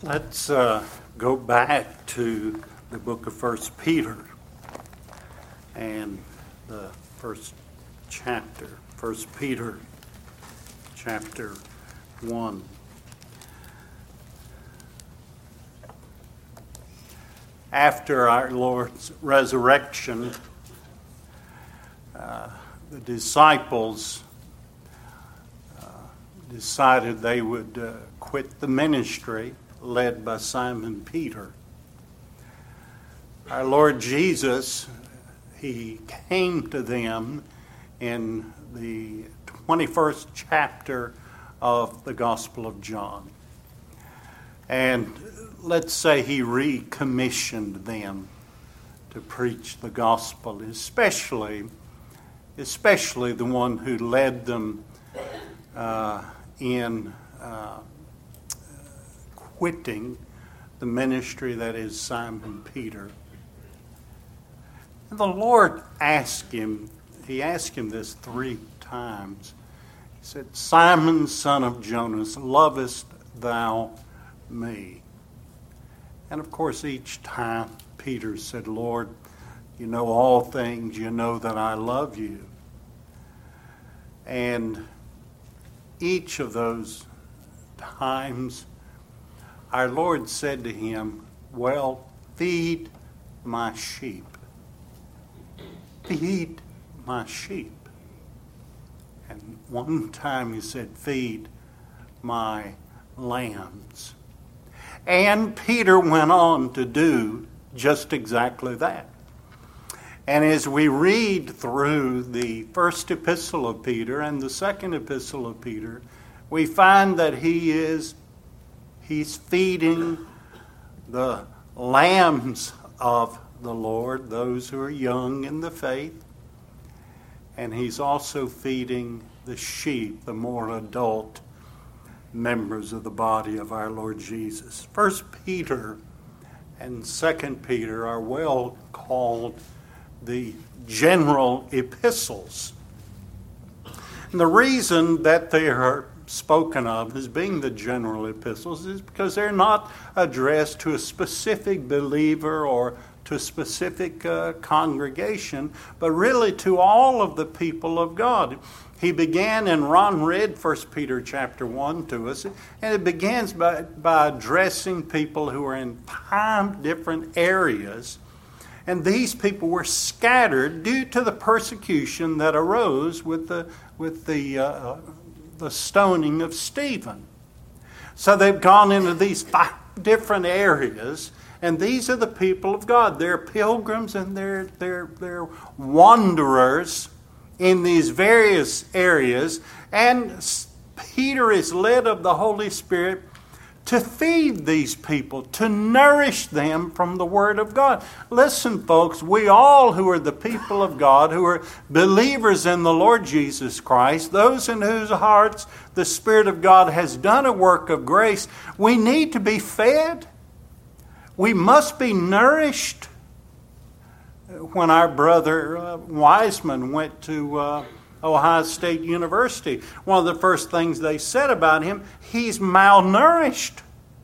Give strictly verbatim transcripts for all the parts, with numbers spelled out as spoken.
Let's uh, go back to the book of First Peter and the first chapter. First Peter, chapter one. After our Lord's resurrection, uh, the disciples uh, decided they would uh, quit the ministry led by Simon Peter. Our Lord Jesus, he came to them in the twenty-first chapter of the Gospel of John. And let's say he recommissioned them to preach the gospel, especially, especially the one who led them uh, in uh, quitting the ministry that is Simon Peter. And the Lord asked him, he asked him this three times. He said, "Simon, son of Jonas, lovest thou me?" And of course, each time Peter said, "Lord, you know all things, you know that I love you." And each of those times, our Lord said to him, "Well, feed my sheep. Feed my sheep." And one time he said, "Feed my lambs." And Peter went on to do just exactly that. And as we read through the first epistle of Peter and the second epistle of Peter, we find that he is he's feeding the lambs of the Lord, those who are young in the faith. And he's also feeding the sheep, the more adult members of the body of our Lord Jesus. First Peter and Second Peter are well called the general epistles. And the reason that they are spoken of as being the general epistles is because they're not addressed to a specific believer or to a specific uh, congregation, but really to all of the people of God. He began, and Ron read First Peter chapter one to us, and it begins by, by addressing people who are in five different areas. And these people were scattered due to the persecution that arose with the with the uh, the stoning of Stephen. So they've gone into these five different areas, and these are the people of God. They're pilgrims and they're they're they're wanderers in these various areas, and Peter is led of the Holy Spirit to feed these people, to nourish them from the Word of God. Listen, folks, we all who are the people of God, who are believers in the Lord Jesus Christ, those in whose hearts the Spirit of God has done a work of grace, we need to be fed. We must be nourished. When our brother uh, Wiseman went to uh, Ohio State University, one of the first things they said about him, he's malnourished.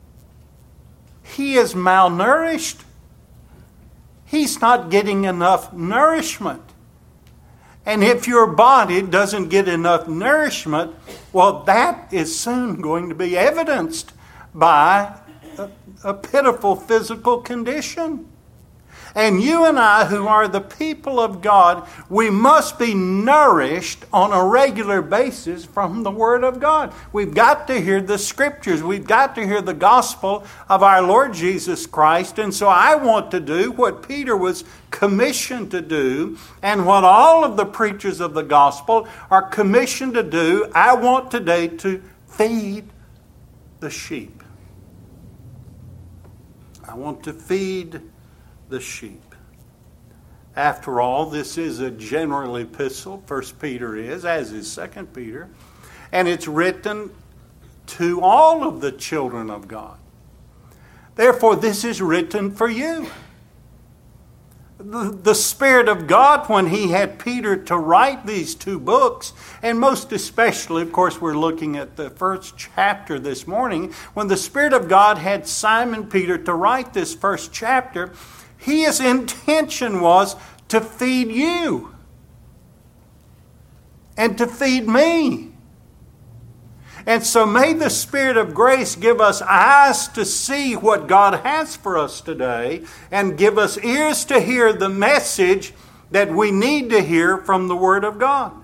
He is malnourished. He's not getting enough nourishment. And if your body doesn't get enough nourishment, well, that is soon going to be evidenced by a, a pitiful physical condition. And you and I, who are the people of God, we must be nourished on a regular basis from the Word of God. We've got to hear the Scriptures. We've got to hear the gospel of our Lord Jesus Christ. And so I want to do what Peter was commissioned to do, and what all of the preachers of the gospel are commissioned to do. I want today to feed the sheep. I want to feed the sheep. After all, this is a general epistle. First Peter is, as is Second Peter, and it's written to all of the children of God. Therefore, this is written for you. the, the Spirit of God, when He had Peter to write these two books, and most especially, of course, we're looking at the first chapter this morning, when the Spirit of God had Simon Peter to write this first chapter, His intention was to feed you and to feed me. And so may the Spirit of grace give us eyes to see what God has for us today, and give us ears to hear the message that we need to hear from the Word of God.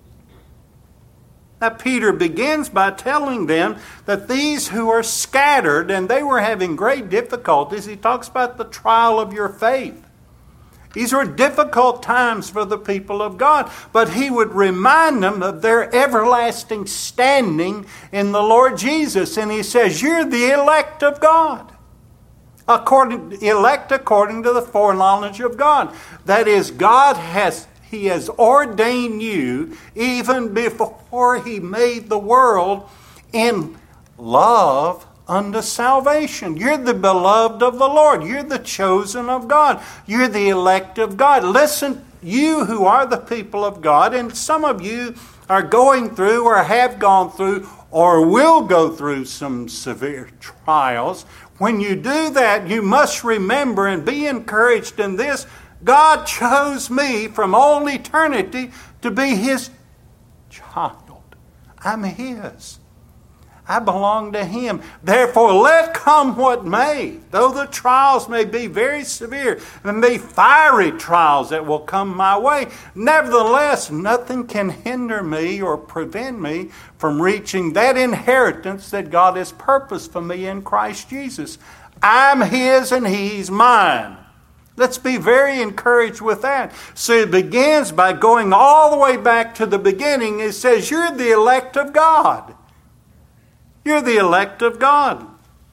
Now, Peter begins by telling them that these who are scattered, and they were having great difficulties, he talks about the trial of your faith. These were difficult times for the people of God, but he would remind them of their everlasting standing in the Lord Jesus. And he says, you're the elect of God. According, elect according to the foreknowledge of God. That is, God has, He has ordained you even before He made the world in love unto salvation. You're the beloved of the Lord. You're the chosen of God. You're the elect of God. Listen, you who are the people of God, and some of you are going through or have gone through or will go through some severe trials. When you do that, you must remember and be encouraged in this. God chose me from all eternity to be His child. I'm His. I belong to Him. Therefore, let come what may. Though the trials may be very severe, and may be fiery trials that will come my way, nevertheless, nothing can hinder me or prevent me from reaching that inheritance that God has purposed for me in Christ Jesus. I'm His and He's mine. Let's be very encouraged with that. So it begins by going all the way back to the beginning. It says, you're the elect of God. You're the elect of God.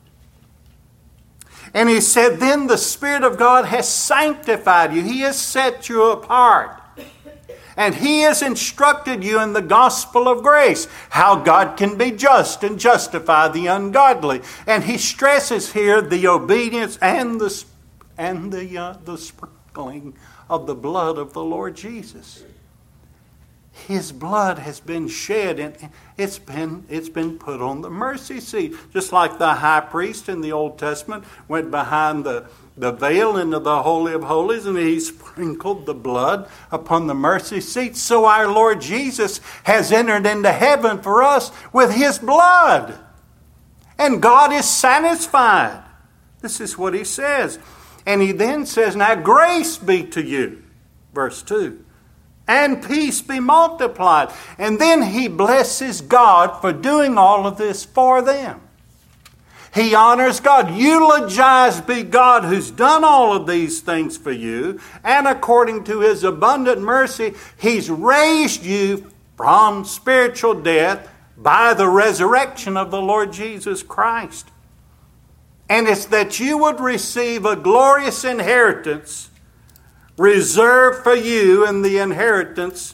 And he said, then the Spirit of God has sanctified you. He has set you apart. And He has instructed you in the gospel of grace, how God can be just and justify the ungodly. And he stresses here the obedience and the, and the, uh, the sprinkling of the blood of the Lord Jesus. His blood has been shed, and it's been, it's been put on the mercy seat. Just like the high priest in the Old Testament went behind the, the veil into the Holy of Holies, and he sprinkled the blood upon the mercy seat. So our Lord Jesus has entered into heaven for us with His blood. And God is satisfied. This is what He says. And He then says, now grace be to you. Verse two. And peace be multiplied. And then he blesses God for doing all of this for them. He honors God. Eulogized be God who's done all of these things for you. And according to His abundant mercy, He's raised you from spiritual death by the resurrection of the Lord Jesus Christ. And it's that you would receive a glorious inheritance reserved for you, and the inheritance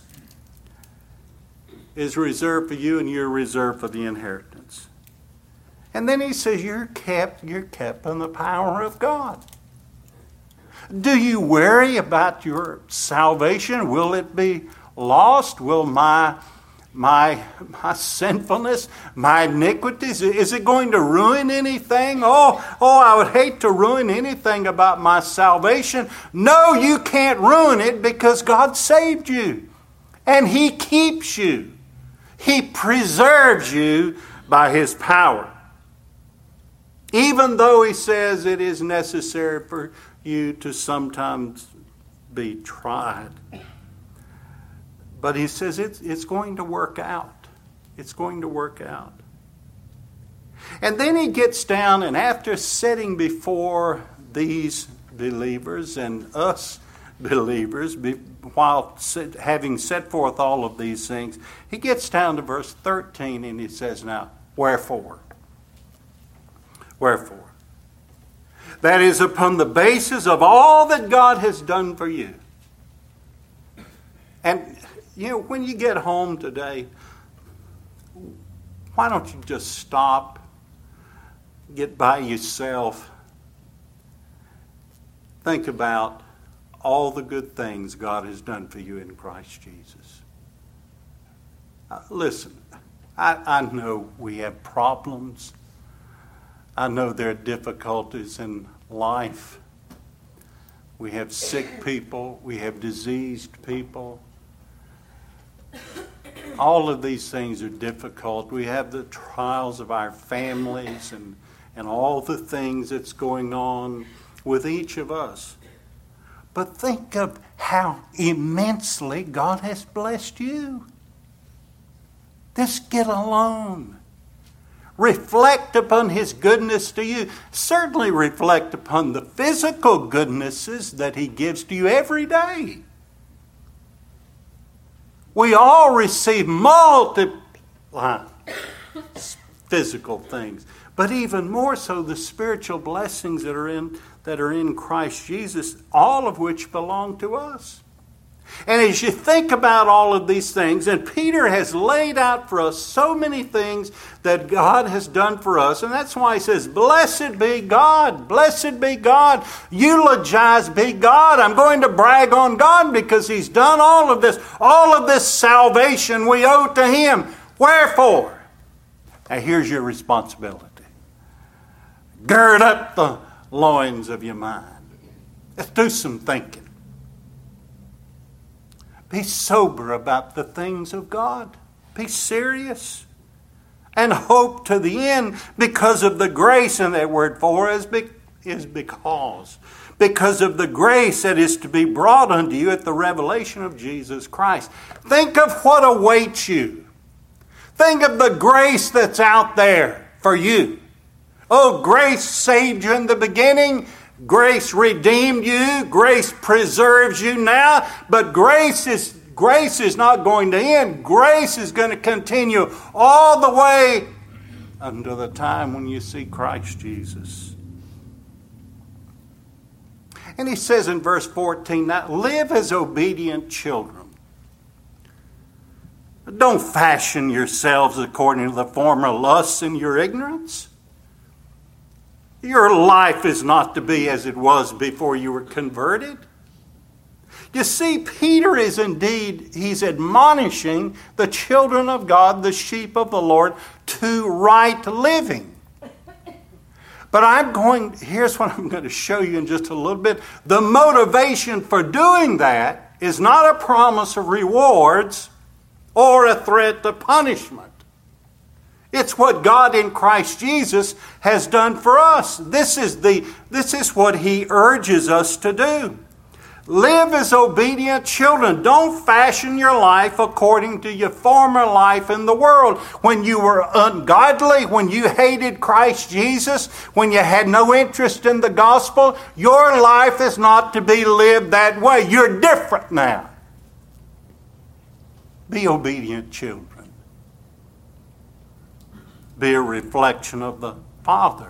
is reserved for you, and you're reserved for the inheritance. And then he says, you're kept, you're kept in the power of God. Do you worry about your salvation? Will it be lost? Will my my my sinfulness, my iniquities, is it going to ruin anything? Oh, oh, I would hate to ruin anything about my salvation. No, you can't ruin it, because God saved you. And He keeps you. He preserves you by His power. Even though He says it is necessary for you to sometimes be tried. But He says it's, it's going to work out. It's going to work out. And then he gets down, and after sitting before these believers and us believers, be, while sit, having set forth all of these things, he gets down to verse thirteen, and he says, now, wherefore? Wherefore? That is, upon the basis of all that God has done for you. And you know, when you get home today, why don't you just stop, get by yourself, think about all the good things God has done for you in Christ Jesus. Uh, listen, I, I know we have problems. I know there are difficulties in life. We have sick people. We have diseased people. All of these things are difficult. We have the trials of our families and, and all the things that's going on with each of us. But think of how immensely God has blessed you. Just get alone. Reflect upon His goodness to you. Certainly reflect upon the physical goodnesses that He gives to you every day. We all receive multiple physical things, but even more so the spiritual blessings that are in that are in Christ Jesus, all of which belong to us. And as you think about all of these things, and Peter has laid out for us so many things that God has done for us, and that's why he says, blessed be God, blessed be God, eulogize be God. I'm going to brag on God because He's done all of this. All of this salvation we owe to Him. Wherefore? Now here's your responsibility. Gird up the loins of your mind. Let's do some thinking. Be sober about the things of God. Be serious. And hope to the end because of the grace, and that word for is, be, is because. Because of the grace that is to be brought unto you at the revelation of Jesus Christ. Think of what awaits you. Think of the grace that's out there for you. Oh, grace saved you in the beginning. Grace redeemed you. Grace preserves you now. But grace is grace is not going to end. Grace is going to continue all the way until the time when you see Christ Jesus. And he says in verse fourteen, now live as obedient children. Don't fashion yourselves according to the former lusts in your ignorance. Your life is not to be as it was before you were converted. You see, Peter is indeed, he's admonishing the children of God, the sheep of the Lord, to right living. But I'm going, here's what I'm going to show you in just a little bit. The motivation for doing that is not a promise of rewards or a threat to punishment. It's what God in Christ Jesus has done for us. This is the this is what He urges us to do. Live as obedient children. Don't fashion your life according to your former life in the world. When you were ungodly, when you hated Christ Jesus, when you had no interest in the gospel, your life is not to be lived that way. You're different now. Be obedient children. Be a reflection of the Father.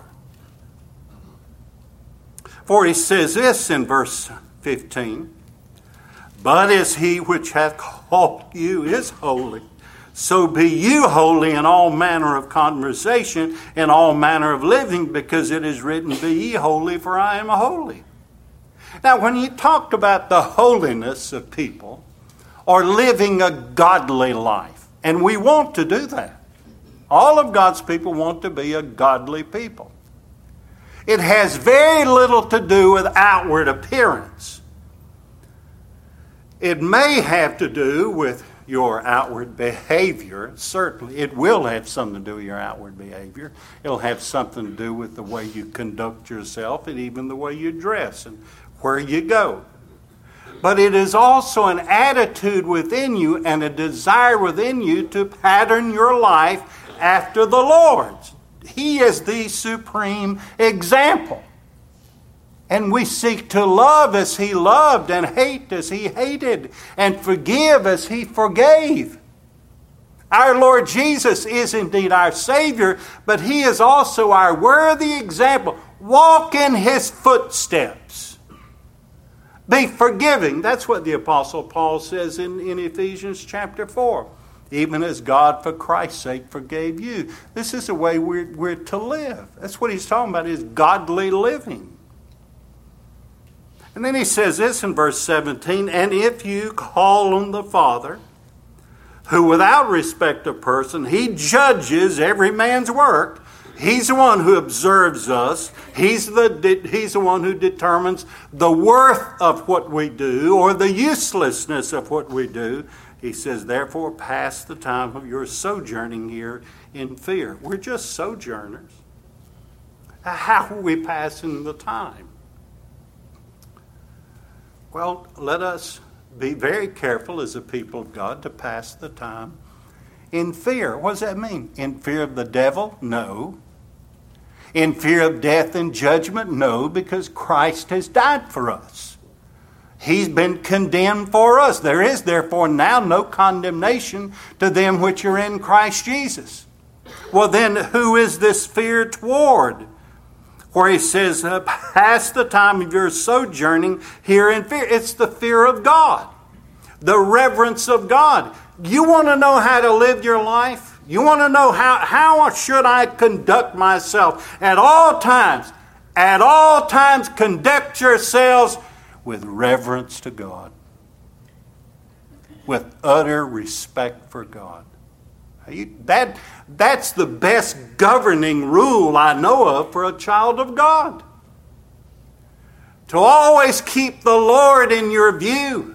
For he says this in verse fifteen, but as He which hath called you is holy, so be you holy in all manner of conversation, in all manner of living, because it is written, be ye holy, for I am holy. Now, when you talked about the holiness of people, or living a godly life, and we want to do that. All of God's people want to be a godly people. It has very little to do with outward appearance. It may have to do with your outward behavior. Certainly, it will have something to do with your outward behavior. It'll have something to do with the way you conduct yourself and even the way you dress and where you go. But it is also an attitude within you and a desire within you to pattern your life after the Lord's. He is the supreme example. And we seek to love as He loved, and hate as He hated, and forgive as He forgave. Our Lord Jesus is indeed our Savior, but He is also our worthy example. Walk in His footsteps. Be forgiving. That's what the Apostle Paul says in, in Ephesians chapter four. Even as God, for Christ's sake, forgave you. This is the way we're, we're to live. That's what he's talking about, is godly living. And then he says this in verse seventeen, and if you call on the Father, who without respect of person, he judges every man's work. He's the one who observes us. He's the, he's the one who determines the worth of what we do or the uselessness of what we do. He says, therefore, pass the time of your sojourning here in fear. We're just sojourners. How are we passing the time? Well, let us be very careful as a people of God to pass the time in fear. What does that mean? In fear of the devil? No. In fear of death and judgment? No, because Christ has died for us. He's been condemned for us. There is therefore now no condemnation to them which are in Christ Jesus. Well then, who is this fear toward? Where he says, uh, pass the time of your sojourning here in fear. It's the fear of God. The reverence of God. You want to know how to live your life? You want to know how, how should I conduct myself? At all times, at all times conduct yourselves with reverence to God. With utter respect for God. You, that, that's the best governing rule I know of for a child of God. To always keep the Lord in your view.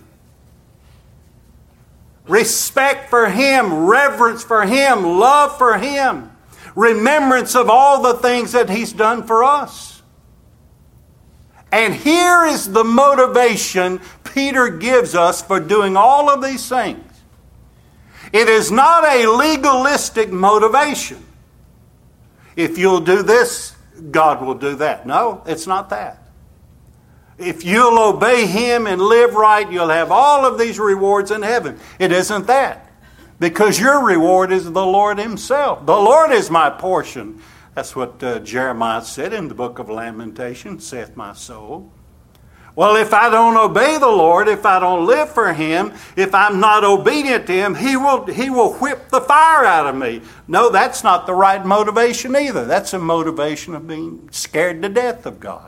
Respect for Him, reverence for Him, love for Him, remembrance of all the things that He's done for us. And here is the motivation Peter gives us for doing all of these things. It is not a legalistic motivation. If you'll do this, God will do that. No, it's not that. If you'll obey Him and live right, you'll have all of these rewards in heaven. It isn't that. Because your reward is the Lord Himself. The Lord is my portion. That's what uh, Jeremiah said in the book of Lamentations, saith my soul. Well, if I don't obey the Lord, if I don't live for Him, if I'm not obedient to Him, He will, He will whip the fire out of me. No, that's not the right motivation either. That's a motivation of being scared to death of God.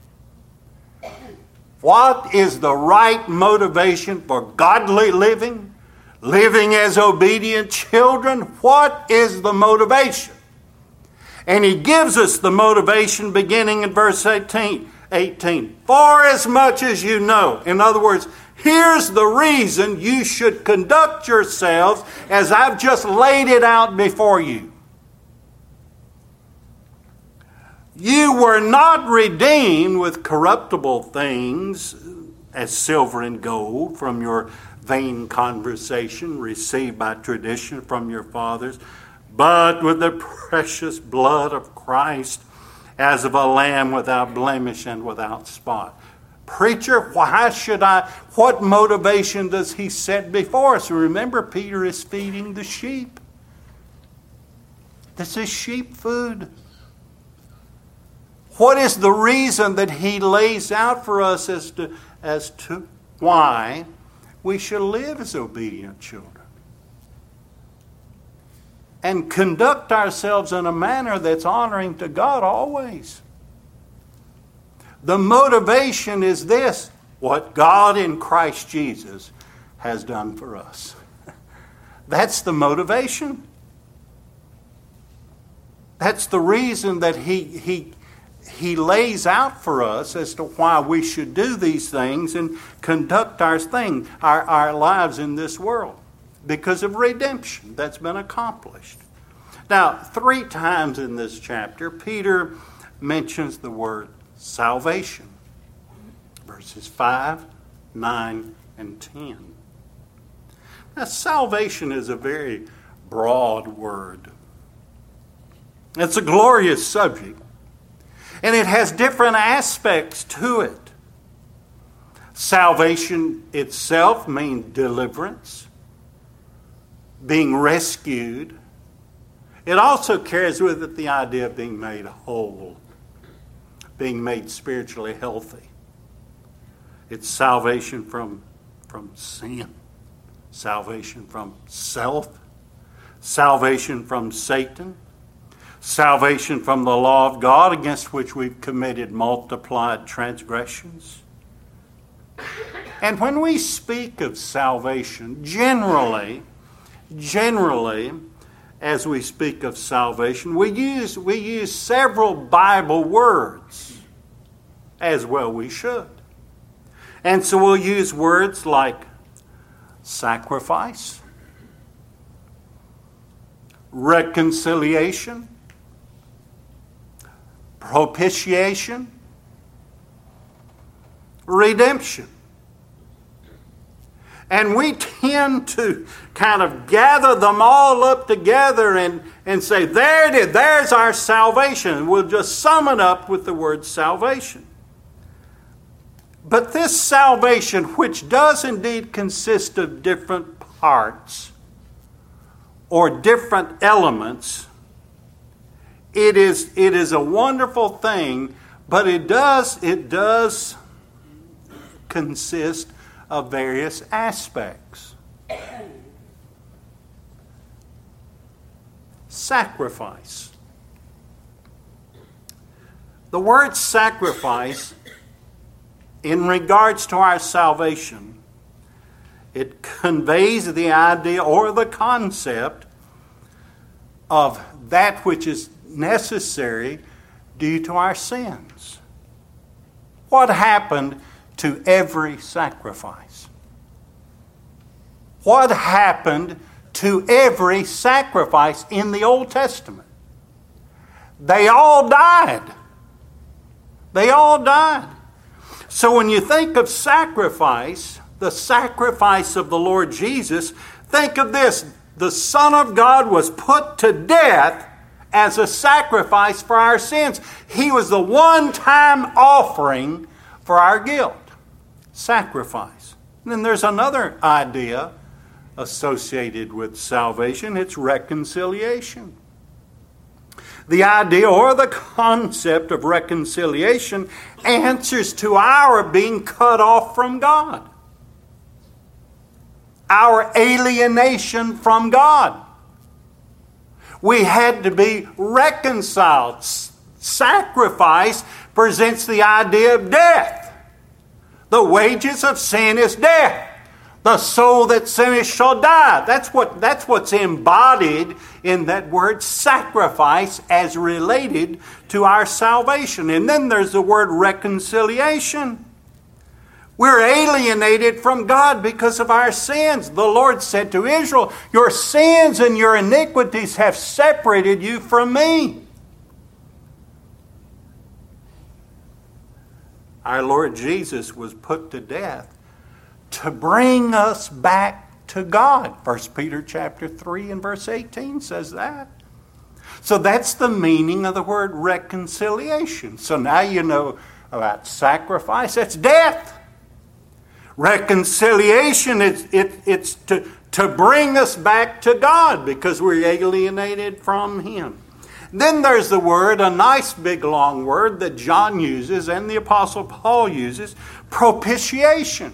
What is the right motivation for godly living? Living as obedient children? What is the motivation? And he gives us the motivation beginning in verse eighteen. eighteen. For as much as you know. In other words, here's the reason you should conduct yourselves as I've just laid it out before you. You were not redeemed with corruptible things as silver and gold from your vain conversation received by tradition from your fathers, but with the precious blood of Christ as of a lamb without blemish and without spot. Preacher, why should I, what motivation does he set before us? Remember, Peter is feeding the sheep. This is sheep food. What is the reason that he lays out for us as to, as to why we should live as obedient children? And conduct ourselves in a manner that's honoring to God always. The motivation is this: what God in Christ Jesus has done for us. That's the motivation. That's the reason that he, he, he lays out for us as to why we should do these things and conduct our thing, our, our lives in this world. Because of redemption that's been accomplished. Now, three times in this chapter, Peter mentions the word salvation. Verses five, nine, and ten. Now, salvation is a very broad word. It's a glorious subject. And it has different aspects to it. Salvation itself means deliverance, being rescued. It also carries with it the idea of being made whole, being made spiritually healthy. It's salvation from, from sin, salvation from self, salvation from Satan, salvation from the law of God against which we've committed multiplied transgressions. And when we speak of salvation, generally, generally, as we speak of salvation, we use, we use several Bible words, as well we should. And so we'll use words like sacrifice, reconciliation, propitiation, redemption. And we tend to kind of gather them all up together and, and say, there it is, there's our salvation. We'll just sum it up with the word salvation. But this salvation, which does indeed consist of different parts or different elements, it is, it is a wonderful thing, but it does, it does consist of various aspects. Sacrifice. The word sacrifice, in regards to our salvation, it conveys the idea or the concept of that which is necessary due to our sins. What happened to every sacrifice? What happened to every sacrifice in the Old Testament? They all died. They all died. So when you think of sacrifice, the sacrifice of the Lord Jesus, think of this. The Son of God was put to death as a sacrifice for our sins. He was the one-time offering for our guilt. Sacrifice. And then there's another idea associated with salvation. It's reconciliation. The idea or the concept of reconciliation answers to our being cut off from God. Our alienation from God. We had to be reconciled. Sacrifice presents the idea of death. The wages of sin is death. The soul that sinneth shall die. That's what, that's what's embodied in that word sacrifice as related to our salvation. And then there's the word reconciliation. We're alienated from God because of our sins. The Lord said to Israel, your sins and your iniquities have separated you from me. Our Lord Jesus was put to death to bring us back to God. First Peter chapter three and verse eighteen says that. So that's the meaning of the word reconciliation. So now you know about sacrifice. That's death. Reconciliation, it's, it, it's to, to bring us back to God because we're alienated from Him. Then there's the word, a nice big long word that John uses and the Apostle Paul uses, propitiation.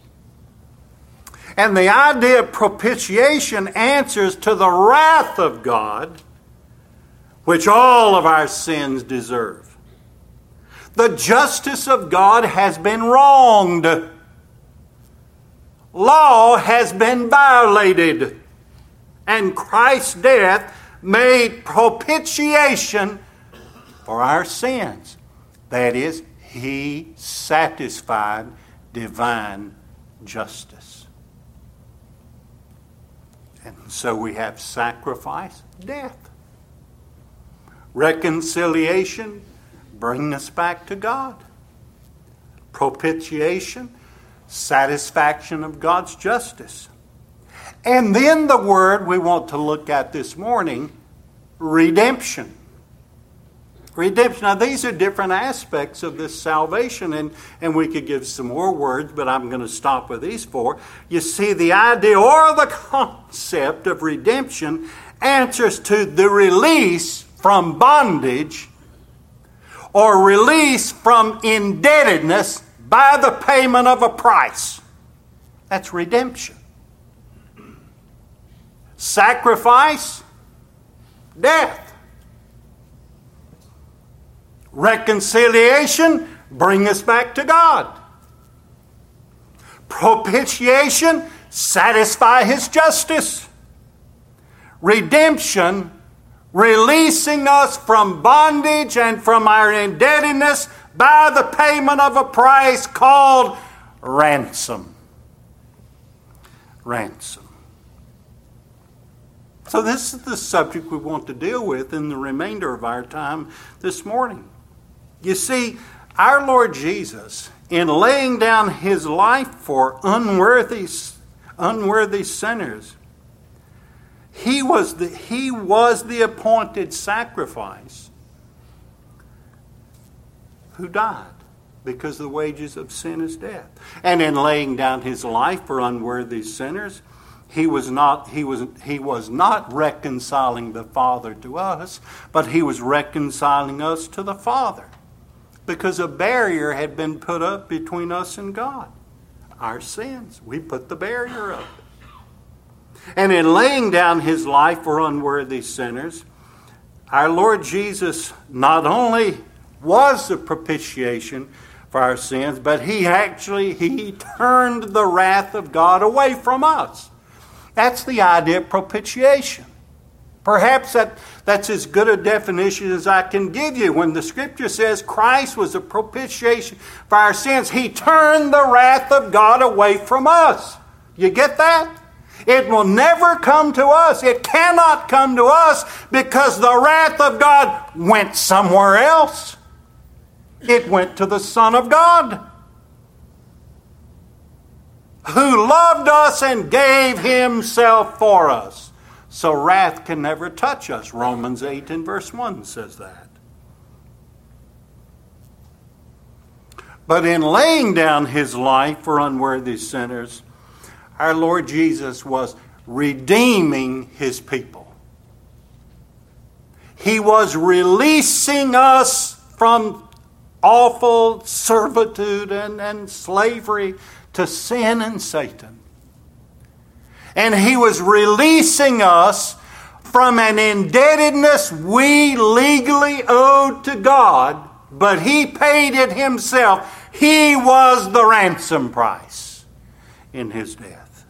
And the idea of propitiation answers to the wrath of God, which all of our sins deserve. The justice of God has been wronged. Law has been violated. And Christ's death made propitiation for our sins. That is, He satisfied divine justice. And so we have sacrifice, death. Reconciliation, bring us back to God. Propitiation, satisfaction of God's justice. And then the word we want to look at this morning, redemption. Redemption. Now these are different aspects of this salvation, and, and we could give some more words, but I'm going to stop with these four. You see, the idea or the concept of redemption answers to the release from bondage or release from indebtedness by the payment of a price. That's redemption. Sacrifice, death. Reconciliation, bring us back to God. Propitiation, satisfy his justice. Redemption, releasing us from bondage and from our indebtedness by the payment of a price called ransom. Ransom. So this is the subject we want to deal with in the remainder of our time this morning. You see, our Lord Jesus, in laying down his life for unworthy, unworthy sinners, he was the, he was the appointed sacrifice who died, because the wages of sin is death. And in laying down his life for unworthy sinners, He was not he was he was not reconciling the Father to us, but he was reconciling us to the Father, because a barrier had been put up between us and God. Our sins. We put the barrier up. And in laying down his life for unworthy sinners, our Lord Jesus not only was the propitiation for our sins, but he actually he turned the wrath of God away from us. That's the idea of propitiation. Perhaps that, that's as good a definition as I can give you. When the Scripture says Christ was a propitiation for our sins, he turned the wrath of God away from us. You get that? It will never come to us. It cannot come to us, because the wrath of God went somewhere else. It went to the Son of God, who loved us and gave himself for us. So wrath can never touch us. Romans eight and verse one says that. But in laying down his life for unworthy sinners, our Lord Jesus was redeeming his people. He was releasing us from awful servitude and, and slavery to sin and Satan. And he was releasing us from an indebtedness we legally owed to God, but he paid it himself. He was the ransom price in his death.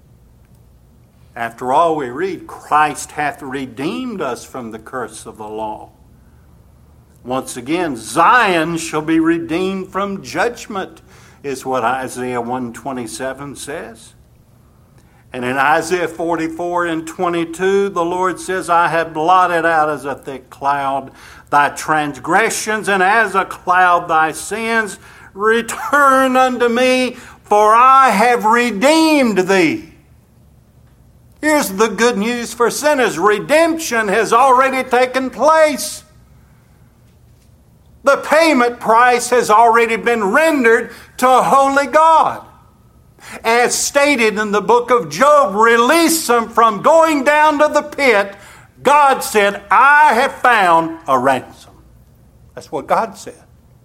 After all, we read, Christ hath redeemed us from the curse of the law. Once again, Zion shall be redeemed from judgment, is what Isaiah one twenty-seven says. And in Isaiah forty-four and twenty-two, the Lord says, I have blotted out as a thick cloud thy transgressions, and as a cloud thy sins. Return unto me, for I have redeemed thee. Here's the good news for sinners. Redemption has already taken place. The payment price has already been rendered to a holy God. As stated in the book of Job, release them from going down to the pit. God said, I have found a ransom. That's what God said.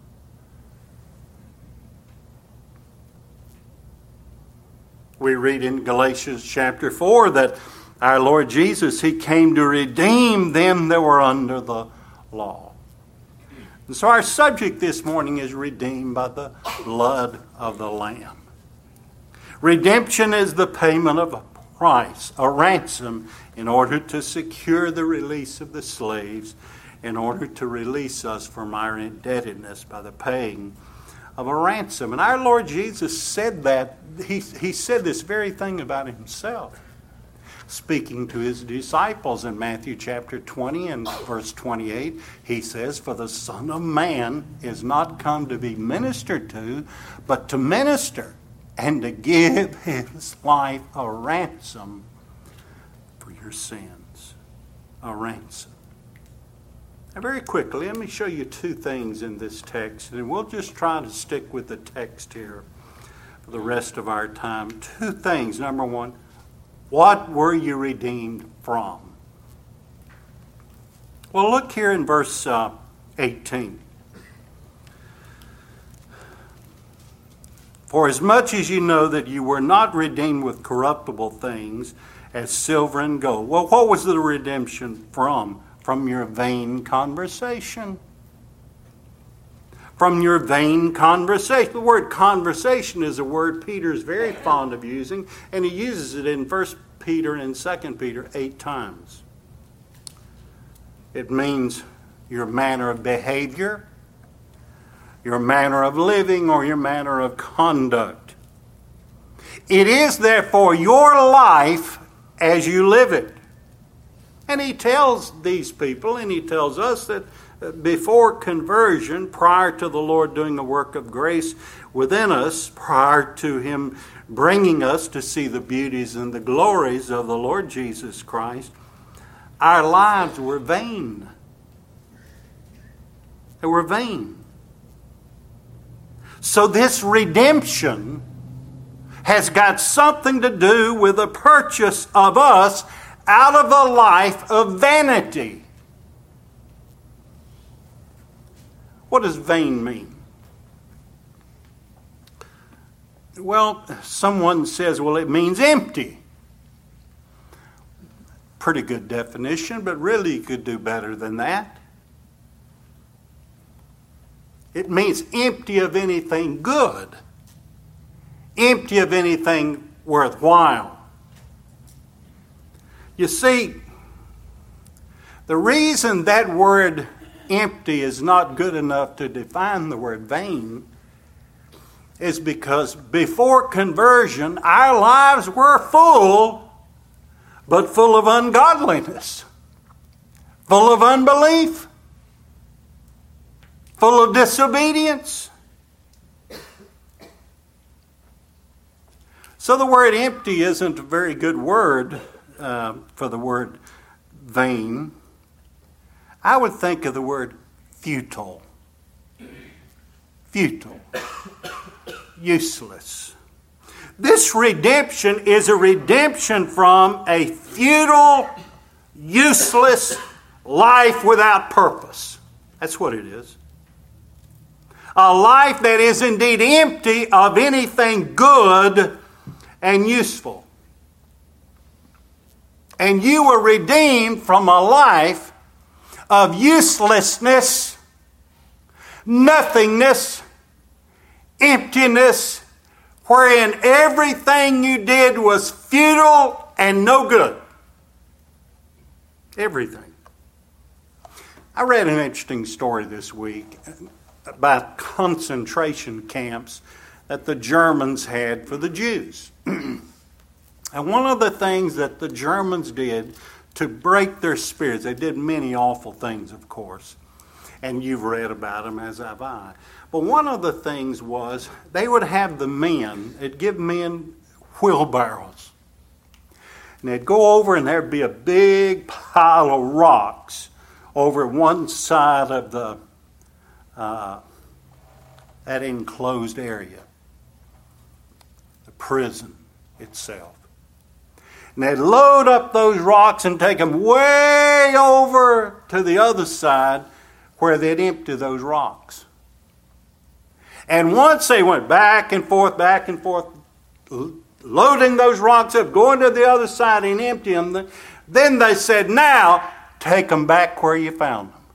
We read in Galatians chapter four that our Lord Jesus, he came to redeem them that were under the law. And so our subject this morning is redeemed by the blood of the Lamb. Redemption is the payment of a price, a ransom, in order to secure the release of the slaves, in order to release us from our indebtedness by the paying of a ransom. And our Lord Jesus said that, he, he said this very thing about himself, speaking to his disciples in Matthew chapter twenty and verse twenty-eight. He says, for the Son of Man is not come to be ministered to, but to minister, and to give his life a ransom for your sins. A ransom. Now, very quickly, let me show you two things in this text, and we'll just try to stick with the text here for the rest of our time. Two things. Number one, what were you redeemed from? Well, look here in verse uh, eighteen. For as much as you know that you were not redeemed with corruptible things, as silver and gold. Well, what was the redemption from? From your vain conversation. from your vain conversation. The word conversation is a word Peter is very fond of using, and he uses it in First Peter and Second Peter eight times. It means your manner of behavior, your manner of living, or your manner of conduct. It is therefore your life as you live it. And he tells these people, and he tells us that before conversion, prior to the Lord doing the work of grace within us, prior to him bringing us to see the beauties and the glories of the Lord Jesus Christ, our lives were vain. They were vain. So this redemption has got something to do with the purchase of us out of a life of vanity. What does vain mean? Well, someone says, well, it means empty. Pretty good definition, but really you could do better than that. It means empty of anything good, empty of anything worthwhile. You see, the reason that word empty is not good enough to define the word vain is because before conversion, our lives were full, but full of ungodliness, full of unbelief, full of disobedience. So the word empty isn't a very good word uh, for the word vain. I would think of the word futile. Futile. Useless. This redemption is a redemption from a futile, useless life without purpose. That's what it is. A life that is indeed empty of anything good and useful. And you were redeemed from a life of uselessness, nothingness, emptiness, wherein everything you did was futile and no good. Everything. I read an interesting story this week about concentration camps that the Germans had for the Jews. And one of the things that the Germans did to break their spirits, they did many awful things, of course, and you've read about them, as have I. But one of the things was they would have the men, they'd give men wheelbarrows. And they'd go over and there'd be a big pile of rocks over one side of the uh, that enclosed area, the prison itself. And they'd load up those rocks and take them way over to the other side where they'd empty those rocks. And once they went back and forth, back and forth, loading those rocks up, going to the other side and emptying them, then they said, now take them back where you found them.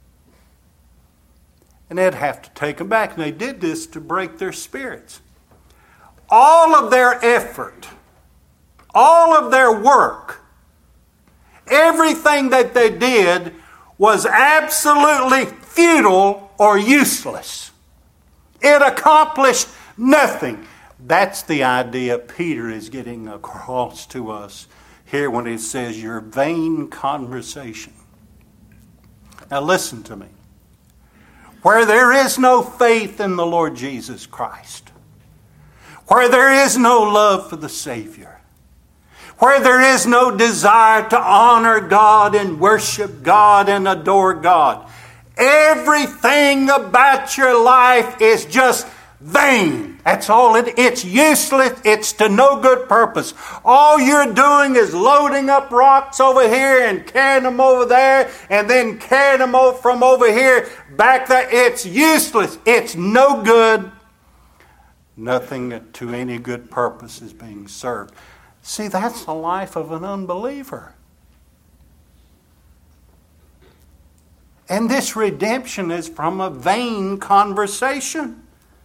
And they'd have to take them back. And they did this to break their spirits. All of their effort, all of their work, everything that they did was absolutely futile or useless. It accomplished nothing. That's the idea Peter is getting across to us here when he says your vain conversation. Now listen to me. Where there is no faith in the Lord Jesus Christ, where there is no love for the Savior, where there is no desire to honor God and worship God and adore God, everything about your life is just vain. That's all it is. It's useless. It's to no good purpose. All you're doing is loading up rocks over here and carrying them over there and then carrying them over from over here back there. It's useless. It's no good. Nothing to any good purpose is being served. See, that's the life of an unbeliever. And this redemption is from a vain conversation.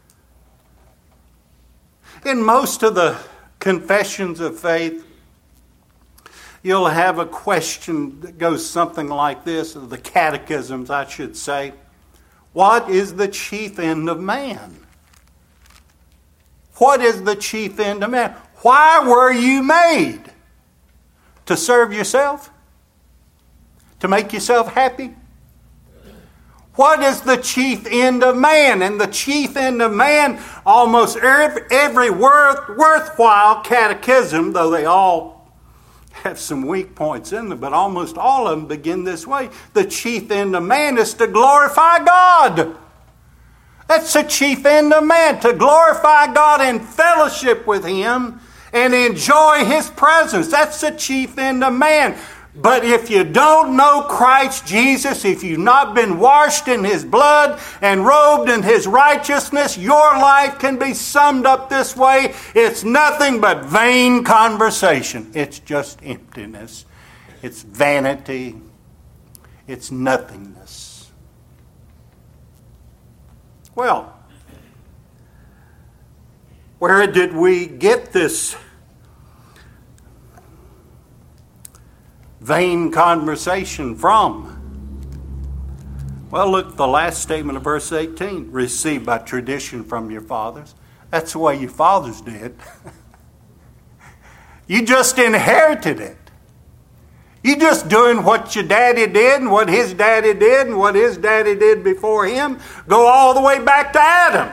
In most of the confessions of faith, you'll have a question that goes something like this, or the catechisms, I should say. What is the chief end of man? What is the chief end of man? Why were you made? To serve yourself? To make yourself happy? What is the chief end of man? And the chief end of man, almost every, every worth, worthwhile catechism, though they all have some weak points in them, but almost all of them begin this way. The chief end of man is to glorify God. That's the chief end of man, to glorify God in fellowship with Him and enjoy His presence. That's the chief end of man. But if you don't know Christ Jesus, if you've not been washed in His blood and robed in His righteousness, your life can be summed up this way. It's nothing but vain conversation. It's just emptiness. It's vanity. It's nothingness. Well, where did we get this vain conversation from? Well, look, the last statement of verse eighteen. Received by tradition from your fathers. That's the way your fathers did. You just inherited it. You just doing what your daddy did and what his daddy did and what his daddy did before him. Go all the way back to Adam.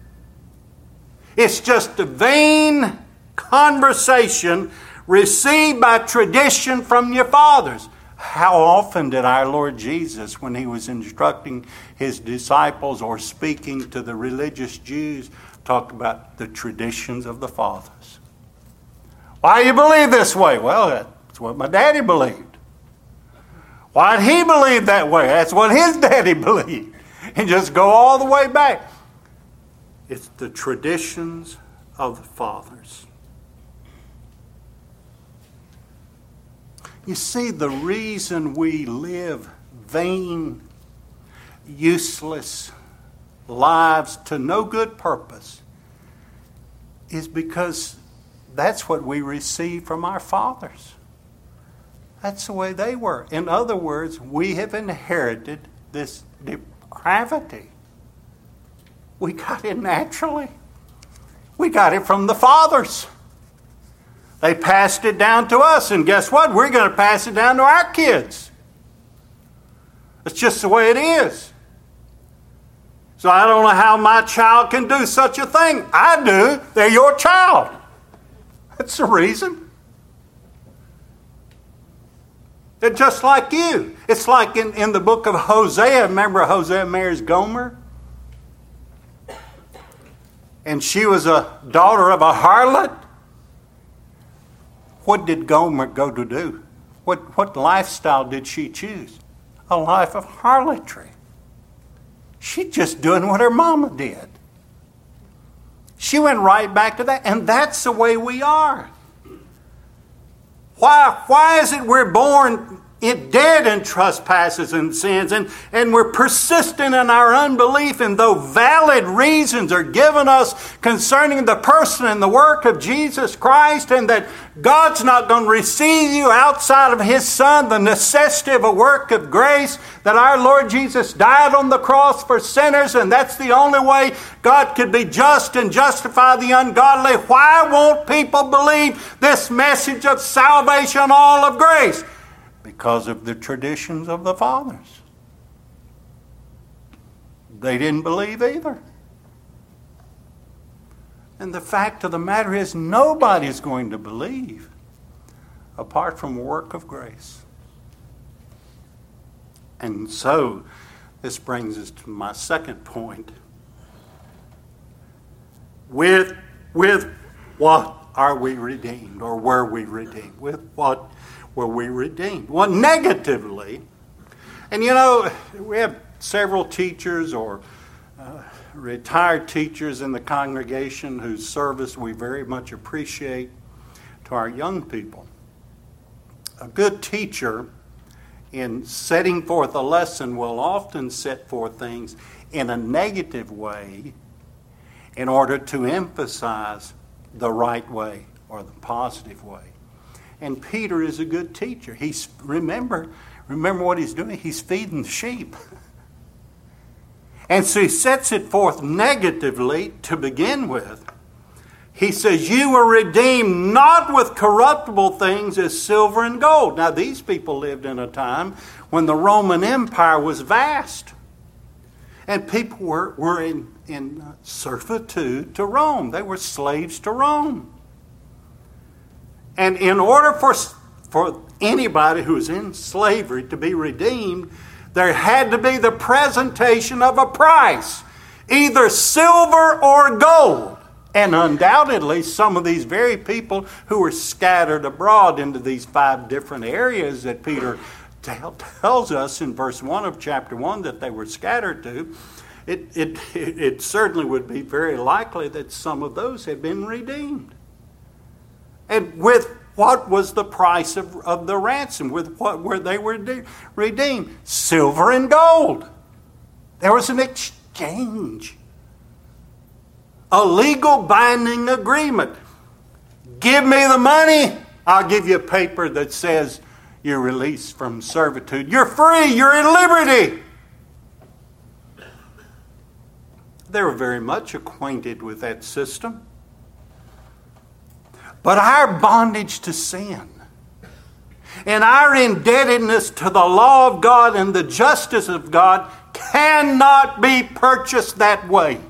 It's just a vain conversation received by tradition from your fathers. How often did our Lord Jesus, when He was instructing His disciples or speaking to the religious Jews, talk about the traditions of the fathers? Why do you believe this way? Well, that's what my daddy believed. Why did he believe that way? That's what his daddy believed. And just go all the way back. It's the traditions of the fathers. You see, the reason we live vain, useless lives to no good purpose is because that's what we receive from our fathers. That's the way they were. In other words, we have inherited this depravity. We got it naturally. We got it from the fathers. They passed it down to us, and guess what? We're going to pass it down to our kids. It's just the way it is. So I don't know how my child can do such a thing. I do. They're your child. That's the reason. They're just like you. It's like in, in the book of Hosea. Remember Hosea marries Gomer? And she was a daughter of a harlot. What did Gomer go to do? What, what lifestyle did she choose? A life of harlotry. She's just doing what her mama did. She went right back to that. And that's the way we are. Why, why is it we're born it dead in trespasses and sins, and, and we're persistent in our unbelief, and though valid reasons are given us concerning the person and the work of Jesus Christ, and that God's not going to receive you outside of His Son, the necessity of a work of grace, that our Lord Jesus died on the cross for sinners, and that's the only way God could be just and justify the ungodly. Why won't people believe this message of salvation, all of grace? Because of the traditions of the fathers. They didn't believe either. And the fact of the matter is, nobody's going to believe apart from a work of grace. And so, this brings us to my second point. With, with what are we redeemed, or were we redeemed? With what were we redeemed? Well, negatively, and you know, we have several teachers or uh, retired teachers in the congregation whose service we very much appreciate to our young people. A good teacher in setting forth a lesson, will often set forth things in a negative way in order to emphasize the right way or the positive way. And Peter is a good teacher. He's remember, remember what he's doing? He's feeding the sheep. And so he sets it forth negatively to begin with. He says, you were redeemed not with corruptible things as silver and gold. Now, these people lived in a time when the Roman Empire was vast. And people were, were in, in servitude to Rome. They were slaves to Rome. And in order for, for anybody who was in slavery to be redeemed, there had to be the presentation of a price, either silver or gold. And undoubtedly, some of these very people who were scattered abroad into these five different areas that Peter tell, tells us in verse one of chapter one that they were scattered to, it, it, it, it certainly would be very likely that some of those had been redeemed. And with what was the price of, of the ransom? With what were they were de- redeemed? Silver and gold. There was an exchange. A legal binding agreement. Give me the money, I'll give you a paper that says you're released from servitude. You're free, you're in liberty. They were very much acquainted with that system. But our bondage to sin and our indebtedness to the law of God and the justice of God cannot be purchased that way.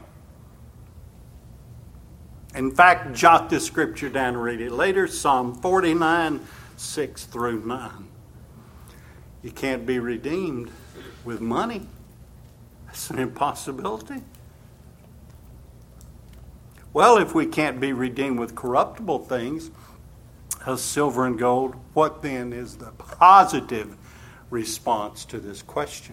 In fact, jot this scripture down and read it later. Psalm forty-nine, six through nine. You can't be redeemed with money. That's an impossibility. Well, if we can't be redeemed with corruptible things, as silver and gold, what then is the positive response to this question?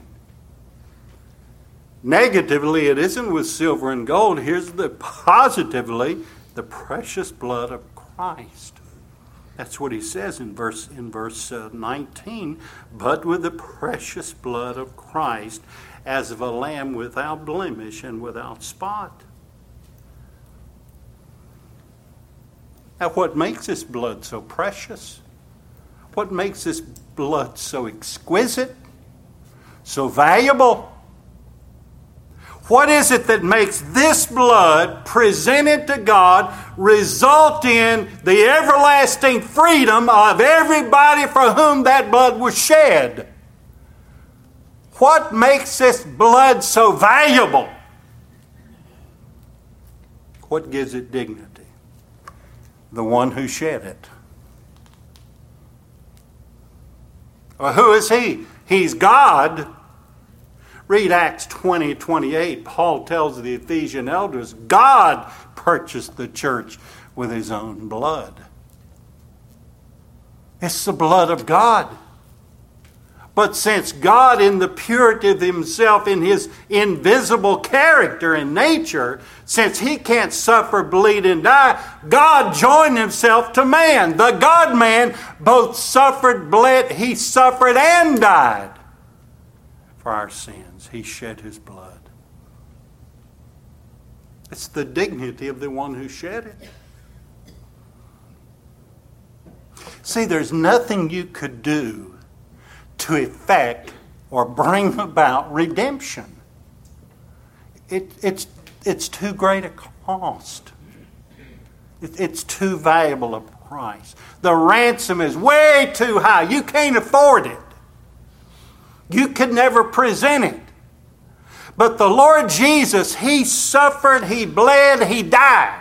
Negatively, it isn't with silver and gold. Here's the positively, the precious blood of Christ. That's what he says in verse in verse uh, nineteen. But with the precious blood of Christ, as of a lamb without blemish and without spot. Now, what makes this blood so precious? What makes this blood so exquisite, so valuable? What is it that makes this blood presented to God result in the everlasting freedom of everybody for whom that blood was shed? What makes this blood so valuable? What gives it dignity? The one who shed it. Well, who is he? He's God. Read Acts twenty, twenty-eight. Paul tells the Ephesian elders, God purchased the church with his own blood. It's the blood of God. But since God, in the purity of himself, in his invisible character and nature, since he can't suffer, bleed, and die, God joined himself to man. The God-man both suffered, bled, he suffered and died for our sins. He shed his blood. It's the dignity of the one who shed it. See, there's nothing you could do to effect or bring about redemption. It, it's, it's too great a cost. It, it's too valuable a price. The ransom is way too high. You can't afford it. You could never present it. But the Lord Jesus, he suffered, he bled, he died.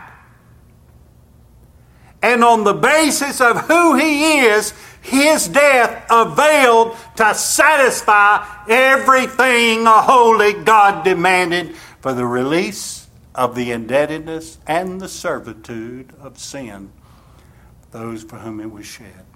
And on the basis of who he is, his death availed to satisfy everything a holy God demanded for the release of the indebtedness and the servitude of sin, those for whom it was shed.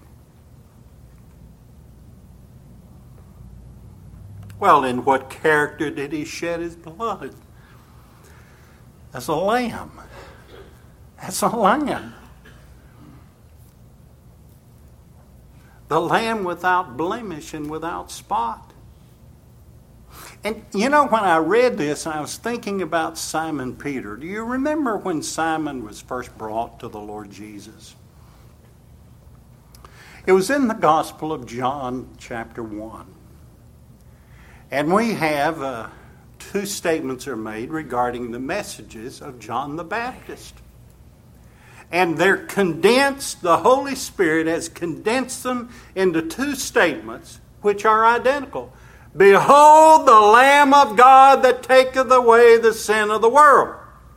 Well, in what character did he shed his blood? As a lamb. As a lamb. the Lamb without blemish and without spot. And you know, when I read this, I was thinking about Simon Peter. Do you remember when Simon was first brought to the Lord Jesus? It was in the Gospel of John, chapter one. And we have uh, two statements are made regarding the messages of John the Baptist. And they're condensed, the Holy Spirit has condensed them into two statements which are identical. Behold the Lamb of God that taketh away the sin of the world.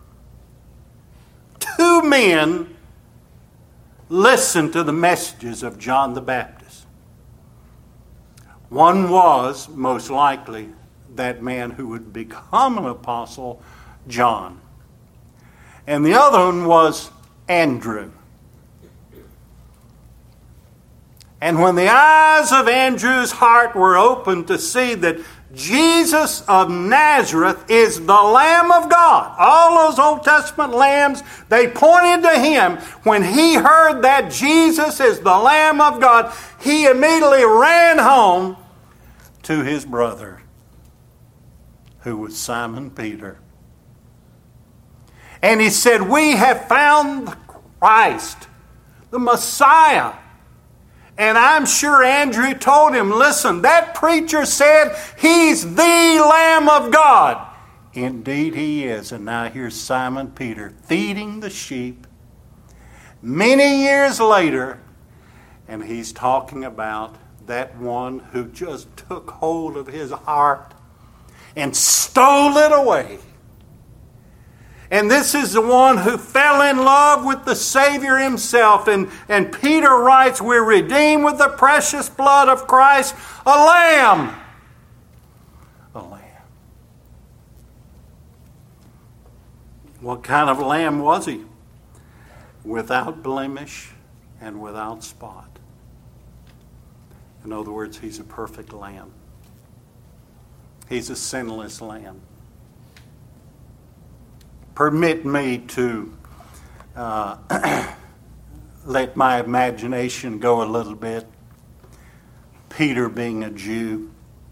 Two men listened to the messages of John the Baptist. One was, most likely, that man who would become an apostle, John. And the other one was Andrew. And when the eyes of Andrew's heart were opened to see that Jesus of Nazareth is the Lamb of God, all those Old Testament lambs, they pointed to him. When he heard that Jesus is the Lamb of God, he immediately ran home to his brother, who was Simon Peter. And he said, we have found Christ, the Messiah. And I'm sure Andrew told him, listen, that preacher said he's the Lamb of God. Indeed he is. And now here's Simon Peter feeding the sheep many years later. And he's talking about that one who just took hold of his heart and stole it away. And this is the one who fell in love with the Savior himself. And, and Peter writes, we're redeemed with the precious blood of Christ, a lamb. A lamb. What kind of lamb was he? Without blemish and without spot. In other words, he's a perfect lamb. He's a sinless lamb. Permit me to uh, let my imagination go a little bit. Peter, being a Jew,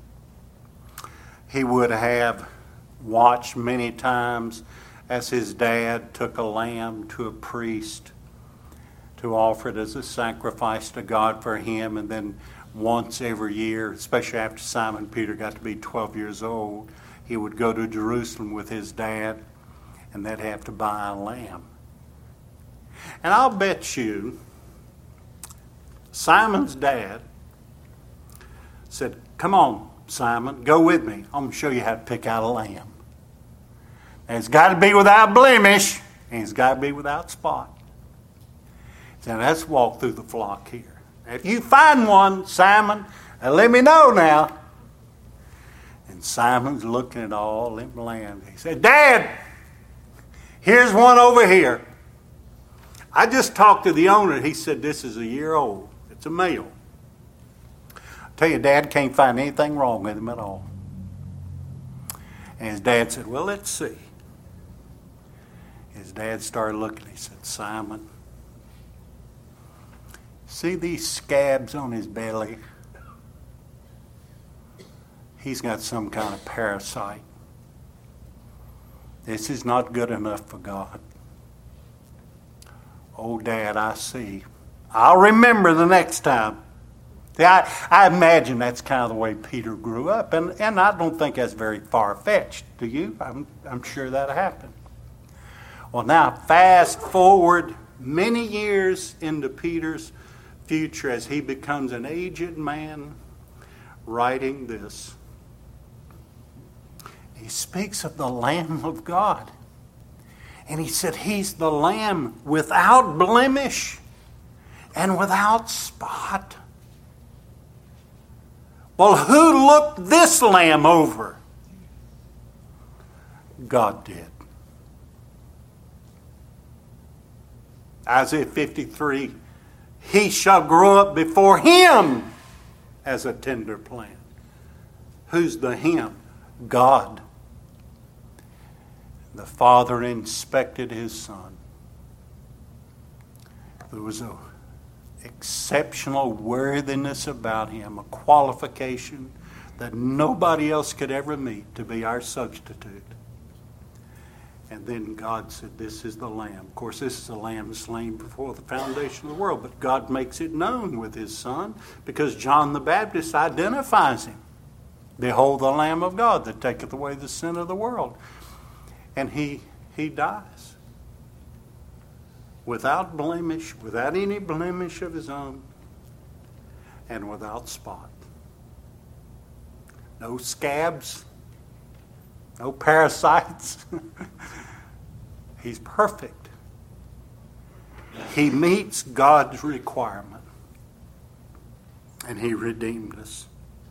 he would have watched many times as his dad took a lamb to a priest to offer it as a sacrifice to God for him, and then once every year, especially after Simon Peter got to be twelve years old, he would go to Jerusalem with his dad, and they'd have to buy a lamb. And I'll bet you Simon's dad said, come on, Simon, go with me. I'm going to show you how to pick out a lamb. And it's got to be without blemish, and it's got to be without spot. So let's walk through the flock here. If you find one, Simon, let me know now. And Simon's looking at all them lambs. He said, Dad, here's one over here. I just talked to the owner. He said this is a year old. It's a male. I tell you, Dad can't find anything wrong with him at all. And his dad said, well, let's see. His dad started looking. He said, Simon, see these scabs on his belly? He's got some kind of parasite. This is not good enough for God. Oh, Dad, I see. I'll remember the next time. See, I, I imagine that's kind of the way Peter grew up, and, and I don't think that's very far-fetched. Do you? I'm, I'm sure that happened. Well, now, fast forward many years into Peter's future as he becomes an aged man writing this. He speaks of the Lamb of God. And he said he's the Lamb without blemish and without spot. Well, who looked this Lamb over? God did. Isaiah fifty-three, he shall grow up before him as a tender plant. Who's the him? God. The Father inspected his Son. There was a exceptional worthiness about him, a qualification that nobody else could ever meet to be our substitute. And then God said, this is the Lamb. Of course, this is the Lamb slain before the foundation of the world. But God makes it known with his Son because John the Baptist identifies him. Behold the Lamb of God that taketh away the sin of the world. And he, he dies. Without blemish, without any blemish of his own, and without spot. No scabs, no parasites. He's perfect. He meets God's requirement. And he redeemed us.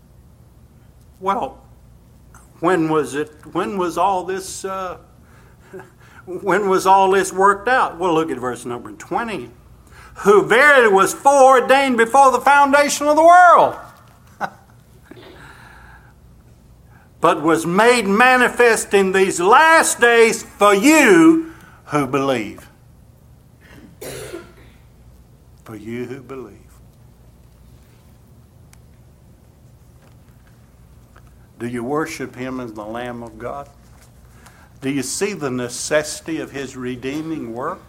Well, when was it, when was all this, uh, when was all this worked out? Well, look at verse number twenty. Who verily was foreordained before the foundation of the world, but was made manifest in these last days for you who believe. For you who believe. Do you worship him as the Lamb of God? Do you see the necessity of his redeeming work?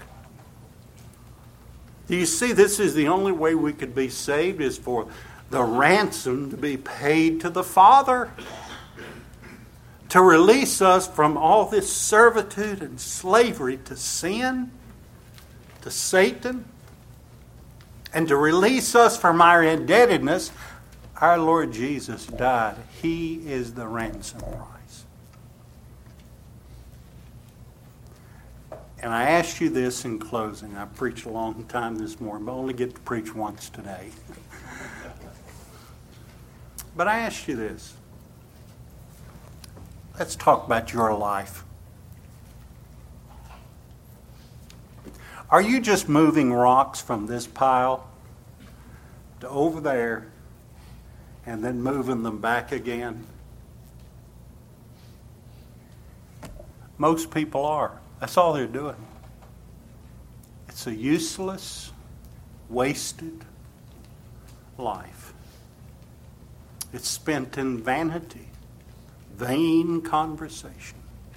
Do you see this is the only way we could be saved is for the ransom to be paid to the Father? To release us from all this servitude and slavery to sin, to Satan, and to release us from our indebtedness, our Lord Jesus died. He is the ransom price. And I ask you this in closing. I preached a long time this morning, but I only get to preach once today. But I ask you this. Let's talk about your life. Are you just moving rocks from this pile to over there and then moving them back again? Most people are. That's all they're doing. It's a useless, wasted life. It's spent in vanity. Vain conversation.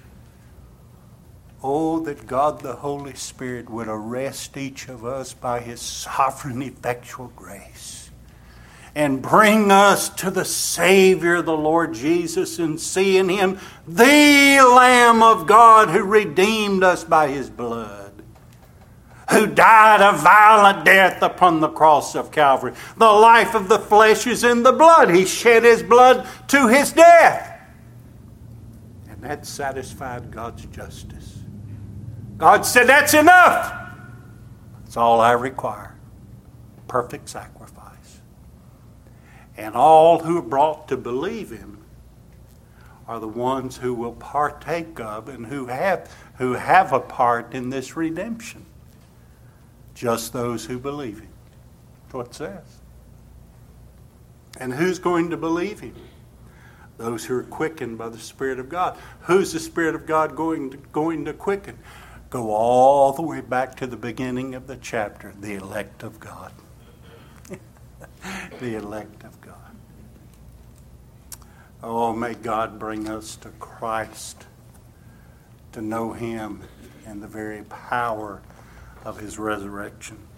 Oh, that God the Holy Spirit would arrest each of us by his sovereign effectual grace and bring us to the Savior, the Lord Jesus, and see in him the Lamb of God who redeemed us by his blood, who died a violent death upon the cross of Calvary. The life of the flesh is in the blood. He shed his blood to his death. That satisfied God's justice. God said, that's enough. That's all I require. Perfect sacrifice. And all who are brought to believe him are the ones who will partake of and who have, who have a part in this redemption. Just those who believe him. That's what it says. And who's going to believe him? Those who are quickened by the Spirit of God. Who's the Spirit of God going to, going to quicken? Go all the way back to the beginning of the chapter. The elect of God. The elect of God. Oh, may God bring us to Christ, to know him in the very power of his resurrection.